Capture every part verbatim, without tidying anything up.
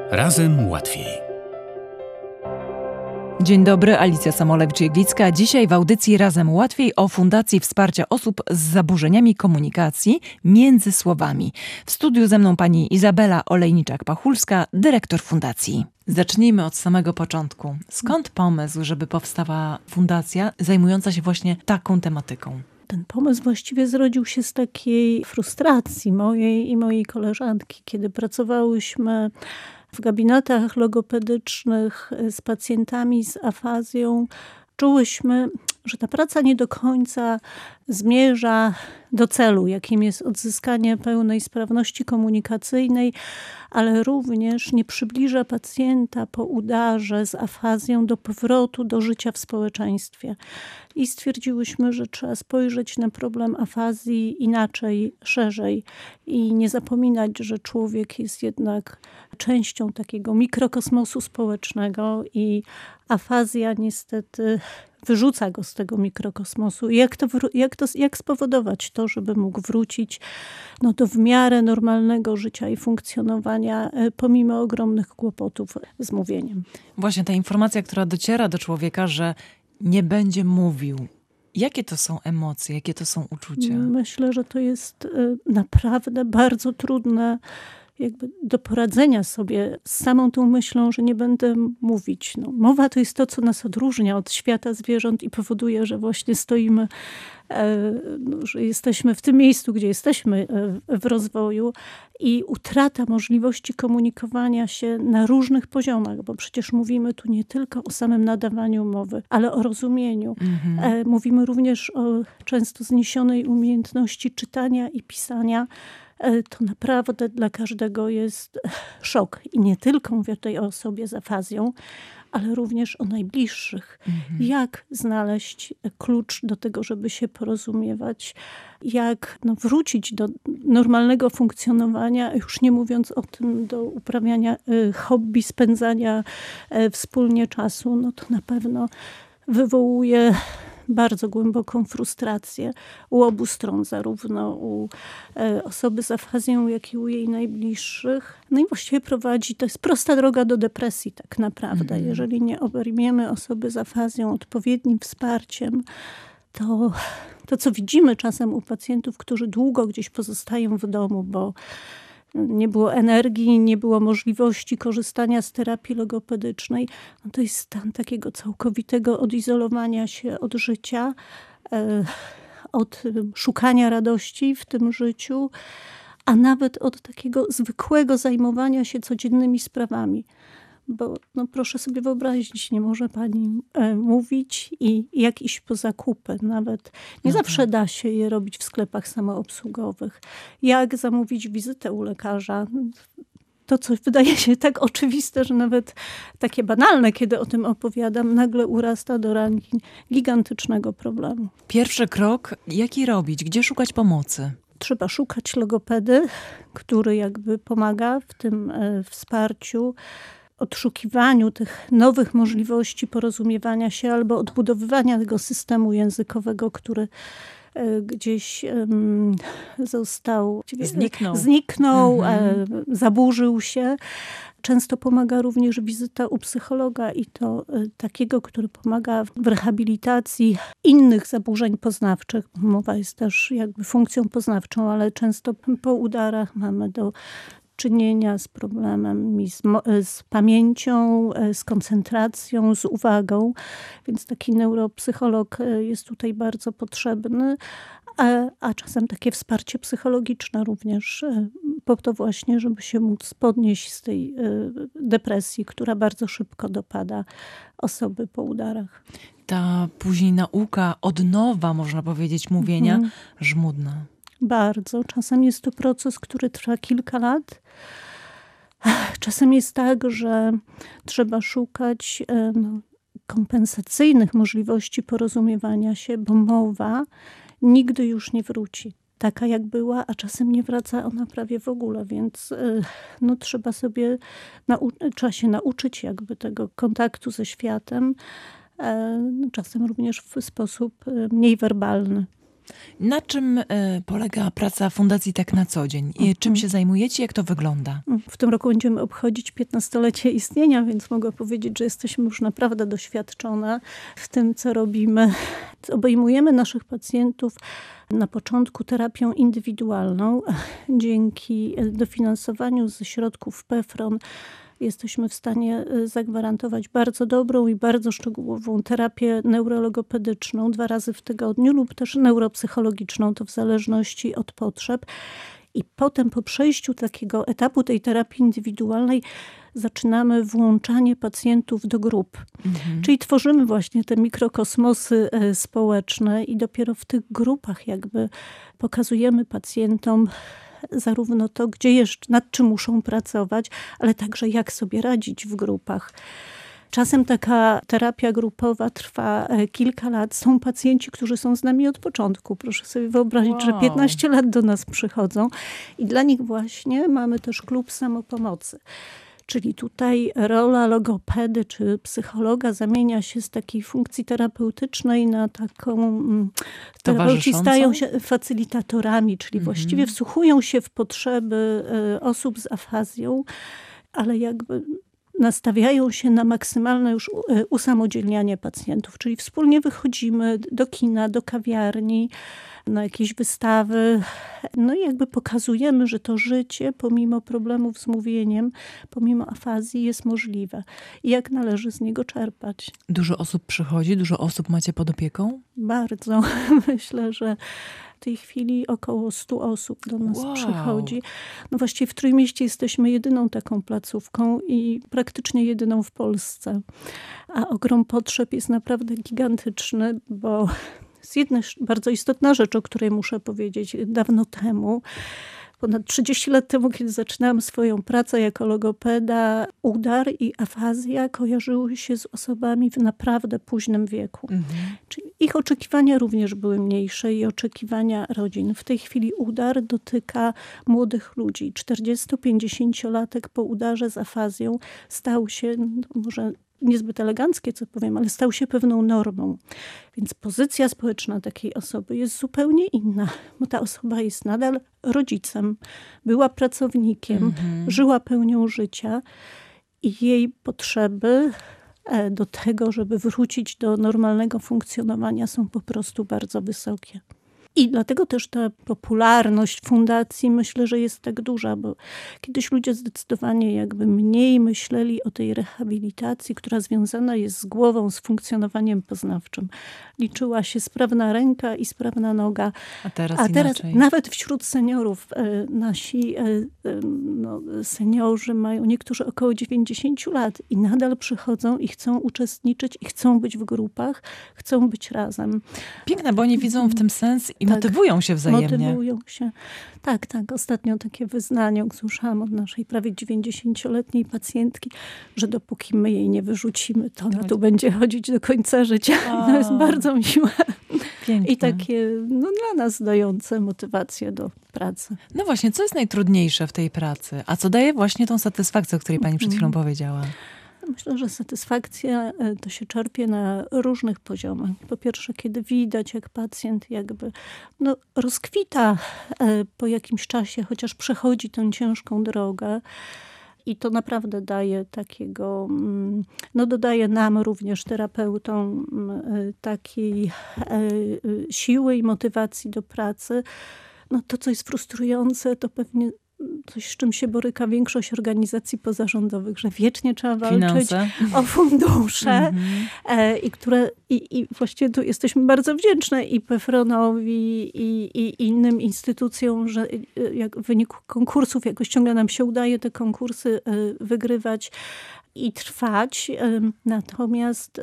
Razem łatwiej. Dzień dobry, Alicja Samolewicz-Jeglicka. Dzisiaj w audycji Razem łatwiej o Fundacji Wsparcia Osób z Zaburzeniami Komunikacji między słowami. W studiu ze mną pani Izabela Olejniczak-Pachulska, dyrektor fundacji. Zacznijmy od samego początku. Skąd pomysł, żeby powstała fundacja zajmująca się właśnie taką tematyką? Ten pomysł właściwie zrodził się z takiej frustracji mojej i mojej koleżanki, kiedy pracowałyśmy w gabinetach logopedycznych z pacjentami z afazją. Czułyśmy, że ta praca nie do końca zmierza do celu, jakim jest odzyskanie pełnej sprawności komunikacyjnej, ale również nie przybliża pacjenta po udarze z afazją do powrotu do życia w społeczeństwie. I stwierdziłyśmy, że trzeba spojrzeć na problem afazji inaczej, szerzej i nie zapominać, że człowiek jest jednak częścią takiego mikrokosmosu społecznego i afazja niestety wyrzuca go z tego mikrokosmosu. I jak to, jak to, jak spowodować to, żeby mógł wrócić no, do w miarę normalnego życia i funkcjonowania pomimo ogromnych kłopotów z mówieniem. Właśnie ta informacja, która dociera do człowieka, że nie będzie mówił. Jakie to są emocje, jakie to są uczucia? Myślę, że to jest naprawdę bardzo trudne jakby do poradzenia sobie z samą tą myślą, że nie będę mówić. No, mowa to jest to, co nas odróżnia od świata zwierząt i powoduje, że właśnie stoimy, e, no, że jesteśmy w tym miejscu, gdzie jesteśmy e, w rozwoju i utrata możliwości komunikowania się na różnych poziomach, bo przecież mówimy tu nie tylko o samym nadawaniu mowy, ale o rozumieniu. Mhm. E, mówimy również o często zniesionej umiejętności czytania i pisania. To naprawdę dla każdego jest szok. I nie tylko mówię tutaj o osobie z afazją, ale również o najbliższych. Mhm. Jak znaleźć klucz do tego, żeby się porozumiewać, jak no, wrócić do normalnego funkcjonowania, już nie mówiąc o tym do uprawiania y, hobby, spędzania y, wspólnie czasu, no to na pewno wywołuje bardzo głęboką frustrację u obu stron, zarówno u e, osoby z afazją, jak i u jej najbliższych. No i właściwie prowadzi, to jest prosta droga do depresji tak naprawdę. Mhm. Jeżeli nie obejmiemy osoby z afazją odpowiednim wsparciem, to to, co widzimy czasem u pacjentów, którzy długo gdzieś pozostają w domu, bo nie było energii, nie było możliwości korzystania z terapii logopedycznej. No to jest stan takiego całkowitego odizolowania się od życia, od szukania radości w tym życiu, a nawet od takiego zwykłego zajmowania się codziennymi sprawami. Bo no proszę sobie wyobrazić, nie może pani e, mówić i jak iść po zakupy. Nawet nie mhm. zawsze da się je robić w sklepach samoobsługowych. Jak zamówić wizytę u lekarza. To, co wydaje się tak oczywiste, że nawet takie banalne, kiedy o tym opowiadam, nagle urasta do rangi gigantycznego problemu. Pierwszy krok, jaki robić? Gdzie szukać pomocy? Trzeba szukać logopedy, który jakby pomaga w tym e, wsparciu, odszukiwaniu tych nowych możliwości porozumiewania się albo odbudowywania tego systemu językowego, który gdzieś um, został, zniknął, zniknął mhm. e, zaburzył się. Często pomaga również wizyta u psychologa i to e, takiego, który pomaga w rehabilitacji innych zaburzeń poznawczych. Mowa jest też jakby funkcją poznawczą, ale często po udarach mamy do czynienia z problemem z, z pamięcią, z koncentracją, z uwagą. Więc taki neuropsycholog jest tutaj bardzo potrzebny, a, a czasem takie wsparcie psychologiczne również po to właśnie, żeby się móc podnieść z tej depresji, która bardzo szybko dopada osoby po udarach. Ta później nauka od nowa, można powiedzieć, mówienia, mhm. żmudna. Bardzo. Czasem jest to proces, który trwa kilka lat. Czasem jest tak, że trzeba szukać no, kompensacyjnych możliwości porozumiewania się, bo mowa nigdy już nie wróci. Taka jak była, a czasem nie wraca ona prawie w ogóle, więc no, trzeba sobie nau- trzeba się nauczyć jakby tego kontaktu ze światem, czasem również w sposób mniej werbalny. Na czym y, polega praca Fundacji tak na co dzień? I czym się zajmujecie? Jak to wygląda? W tym roku będziemy obchodzić piętnastolecie istnienia, więc mogę powiedzieć, że jesteśmy już naprawdę doświadczone w tym, co robimy. Obejmujemy naszych pacjentów na początku terapią indywidualną. Dzięki dofinansowaniu ze środków PEFRON jesteśmy w stanie zagwarantować bardzo dobrą i bardzo szczegółową terapię neurologopedyczną dwa razy w tygodniu lub też neuropsychologiczną, to w zależności od potrzeb. I potem po przejściu takiego etapu tej terapii indywidualnej zaczynamy włączanie pacjentów do grup. Mhm. Czyli tworzymy właśnie te mikrokosmosy społeczne i dopiero w tych grupach jakby pokazujemy pacjentom zarówno to, gdzie jeszcze, nad czym muszą pracować, ale także jak sobie radzić w grupach. Czasem taka terapia grupowa trwa kilka lat. Są pacjenci, którzy są z nami od początku. Proszę sobie wyobrazić, wow. że piętnaście lat do nas przychodzą i dla nich właśnie mamy też klub samopomocy. Czyli tutaj rola logopedy czy psychologa zamienia się z takiej funkcji terapeutycznej na taką... Terapeuci stają się facylitatorami, czyli mhm. właściwie wsłuchują się w potrzeby osób z afazją, ale jakby nastawiają się na maksymalne już usamodzielnianie pacjentów. Czyli wspólnie wychodzimy do kina, do kawiarni, na jakieś wystawy. No i jakby pokazujemy, że to życie pomimo problemów z mówieniem, pomimo afazji jest możliwe. I jak należy z niego czerpać. Dużo osób przychodzi? Dużo osób macie pod opieką? Bardzo. Myślę, że w tej chwili około stu osób do nas wow. przychodzi. No właściwie w Trójmieście jesteśmy jedyną taką placówką i praktycznie jedyną w Polsce. A ogrom potrzeb jest naprawdę gigantyczny, bo jest jedna bardzo istotna rzecz, o której muszę powiedzieć dawno temu. Ponad trzydzieści lat temu, kiedy zaczynałam swoją pracę jako logopeda, udar i afazja kojarzyły się z osobami w naprawdę późnym wieku. Mhm. Czyli ich oczekiwania również były mniejsze i oczekiwania rodzin. W tej chwili udar dotyka młodych ludzi. czterdziesto-pięćdziesięciolatek po udarze z afazją stał się, no może niezbyt eleganckie, co powiem, ale stał się pewną normą. Więc pozycja społeczna takiej osoby jest zupełnie inna, bo ta osoba jest nadal rodzicem, była pracownikiem, mhm. żyła pełnią życia i jej potrzeby do tego, żeby wrócić do normalnego funkcjonowania, są po prostu bardzo wysokie. I dlatego też ta popularność fundacji myślę, że jest tak duża, bo kiedyś ludzie zdecydowanie jakby mniej myśleli o tej rehabilitacji, która związana jest z głową, z funkcjonowaniem poznawczym. Liczyła się sprawna ręka i sprawna noga. A teraz, A teraz inaczej. Nawet wśród seniorów e, nasi e, no, seniorzy mają niektórzy około dziewięćdziesięciu lat i nadal przychodzą i chcą uczestniczyć i chcą być w grupach, chcą być razem. Piękne, bo oni widzą w tym sens i tak, motywują się wzajemnie. Motywują się. Tak, tak. Ostatnio takie wyznanie usłyszałam od naszej prawie dziewięćdziesięcioletniej pacjentki, że dopóki my jej nie wyrzucimy, to ona tu będzie chodzić do końca życia. I to jest bardzo miłe. Piękne. I takie no, dla nas dające motywację do pracy. No właśnie, co jest najtrudniejsze w tej pracy? A co daje właśnie tą satysfakcję, o której pani przed chwilą powiedziała? Myślę, że satysfakcja to się czerpie na różnych poziomach. Po pierwsze, kiedy widać, jak pacjent jakby no, rozkwita po jakimś czasie, chociaż przechodzi tę ciężką drogę. I to naprawdę daje takiego, no dodaje nam również terapeutom takiej siły i motywacji do pracy. No to, co jest frustrujące, to pewnie coś, z czym się boryka większość organizacji pozarządowych, że wiecznie trzeba walczyć Finanse. o fundusze mm-hmm. i które i, i właściwie tu jesteśmy bardzo wdzięczne i PEFRON-owi i, i innym instytucjom, że jak w wyniku konkursów jakoś ciągle nam się udaje te konkursy wygrywać i trwać. Natomiast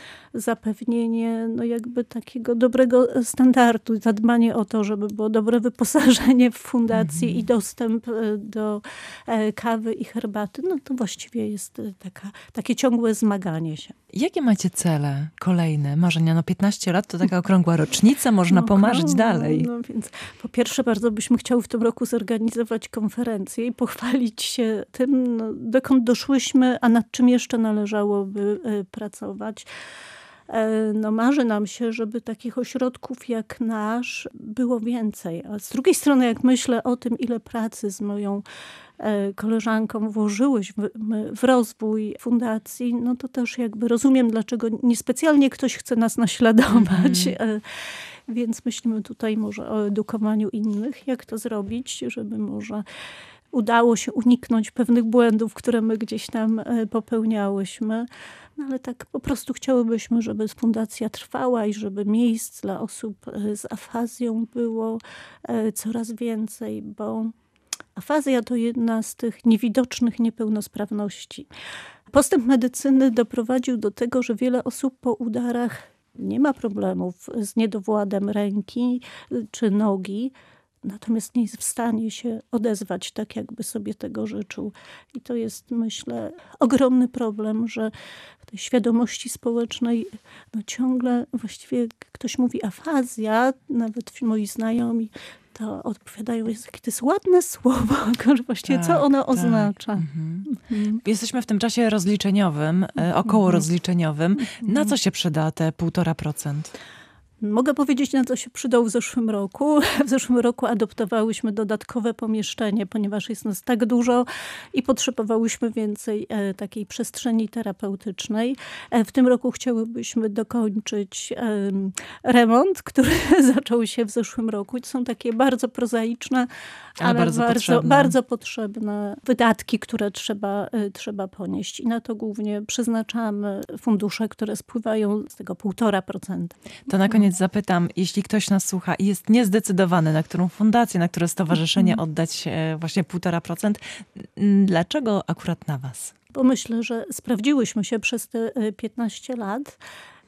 zapewnienie no jakby takiego dobrego standardu, zadbanie o to, żeby było dobre wyposażenie w fundacji mm. i dostęp do kawy i herbaty, no to właściwie jest taka, takie ciągłe zmaganie się. Jakie macie cele kolejne, marzenia? No piętnaście lat to taka okrągła rocznica, można no, pomarzyć dalej. No więc po pierwsze bardzo byśmy chciały w tym roku zorganizować konferencję i pochwalić się tym, no, dokąd doszłyśmy, a nad czym jeszcze należałoby pracować. no marzy nam się, żeby takich ośrodków jak nasz było więcej. A z drugiej strony, jak myślę o tym, ile pracy z moją koleżanką włożyłyśmy w rozwój fundacji, no to też jakby rozumiem, dlaczego niespecjalnie ktoś chce nas naśladować. Mm-hmm. Więc myślimy tutaj może o edukowaniu innych, jak to zrobić, żeby może udało się uniknąć pewnych błędów, które my gdzieś tam popełniałyśmy. No ale tak po prostu chciałybyśmy, żeby fundacja trwała i żeby miejsc dla osób z afazją było coraz więcej, bo afazja to jedna z tych niewidocznych niepełnosprawności. Postęp medycyny doprowadził do tego, że wiele osób po udarach nie ma problemów z niedowładem ręki czy nogi, natomiast nie jest w stanie się odezwać tak, jakby sobie tego życzył. I to jest, myślę, ogromny problem, że w tej świadomości społecznej no ciągle właściwie ktoś mówi afazja, nawet moi znajomi to odpowiadają, jest jakie to jest ładne słowo, właściwie tak, co ono tak. oznacza. Mhm. Mhm. Jesteśmy w tym czasie rozliczeniowym, mhm. około rozliczeniowym. Mhm. Na co się przyda te półtora procent? Mogę powiedzieć, na co się przydał w zeszłym roku. W zeszłym roku adoptowałyśmy dodatkowe pomieszczenie, ponieważ jest nas tak dużo i potrzebowałyśmy więcej e, takiej przestrzeni terapeutycznej. E, w tym roku chciałybyśmy dokończyć e, remont, który zaczął się w zeszłym roku. I to są takie bardzo prozaiczne, ale, ale bardzo, bardzo, potrzebne. bardzo potrzebne wydatki, które trzeba, e, trzeba ponieść. I na to głównie przeznaczamy fundusze, które spływają z tego półtora procent. To na koniec zapytam, jeśli ktoś nas słucha i jest niezdecydowany, na którą fundację, na które stowarzyszenie oddać właśnie półtora procent, dlaczego akurat na was? Bo myślę, że sprawdziłyśmy się przez te piętnaście lat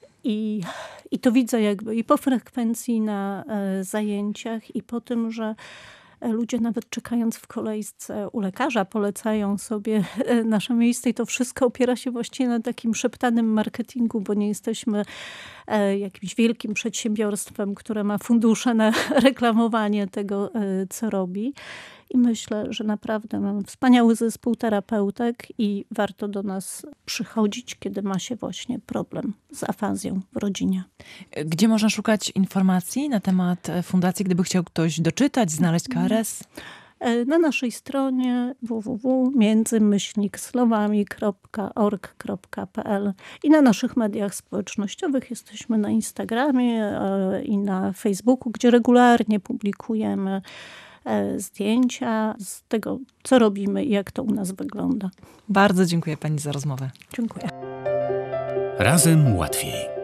i, i to widzę jakby i po frekwencji na zajęciach i po tym, że ludzie nawet czekając w kolejce u lekarza polecają sobie nasze miejsce i to wszystko opiera się właściwie na takim szeptanym marketingu, bo nie jesteśmy jakimś wielkim przedsiębiorstwem, które ma fundusze na reklamowanie tego, co robi. I myślę, że naprawdę mamy wspaniały zespół terapeutek i warto do nas przychodzić, kiedy ma się właśnie problem z afazją w rodzinie. Gdzie można szukać informacji na temat fundacji, gdyby chciał ktoś doczytać, znaleźć K R S? Na naszej stronie w w w kropka między myślnik słowami kropka org kropka p l i na naszych mediach społecznościowych. Jesteśmy na Instagramie i na Facebooku, gdzie regularnie publikujemy zdjęcia z tego, co robimy i jak to u nas wygląda. Bardzo dziękuję pani za rozmowę. Dziękuję. Razem łatwiej.